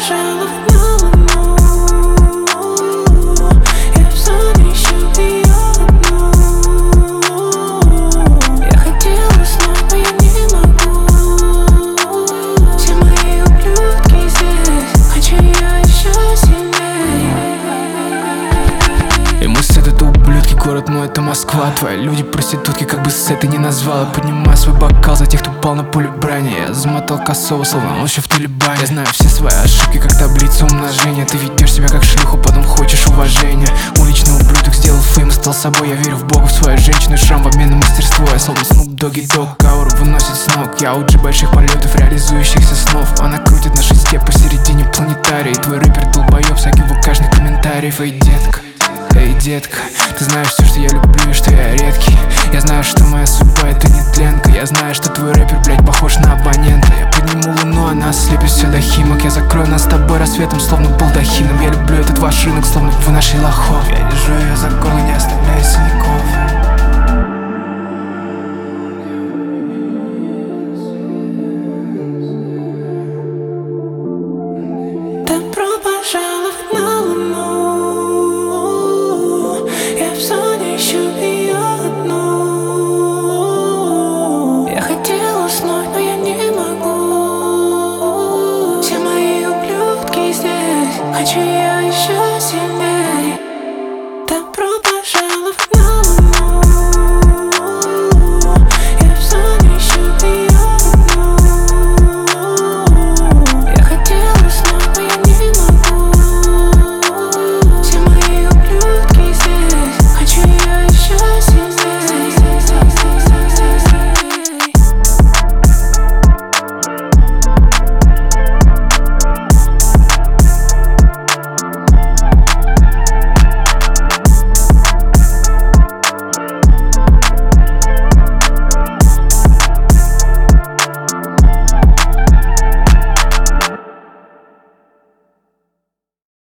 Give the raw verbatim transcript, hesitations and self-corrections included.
лежала на луну. Я в сон ищу ее одну. Я хотела снова, я не могу. Все мои ублюдки здесь, хочу ее еще сильнее. И мысль это ублюдки, город мой, это Москва. Твои люди проститутки, как бы с этой не назвала. Поднимаю свой бокал за тех, кто упал на поле брани. Я замотал косого, словно он еще в Талибане. Я знаю все свои ошибки, как таблица умножения. Ты ведешь себя как шлюха, потом хочешь уважения. Уличный ублюдок сделал фейм и стал собой. Я верю в Бога, в свою женщину и шрам в обмен на мастерство. Я словно Snoop Doggy Dogg, ауру выносит с ног. Я у джи больших полетов, реализующихся снов. Она крутит на шесте посередине планетария. И твой рэпер долбоёб, всяких каждых комментариев. Эй, детка, эй, детка, ты знаешь все, что я люблю и что я редкий. Я знаю, что моя судьба это не тленка. Я знаю, что твой рэпер, блядь, похож на абонента. Я подниму луну, она ослепит все до химок. Я закрою нас с тобой рассветом, словно балдахином. Я люблю этот ваш рынок, словно вы нашли лохов. Я держу ее за горло, не оставляю.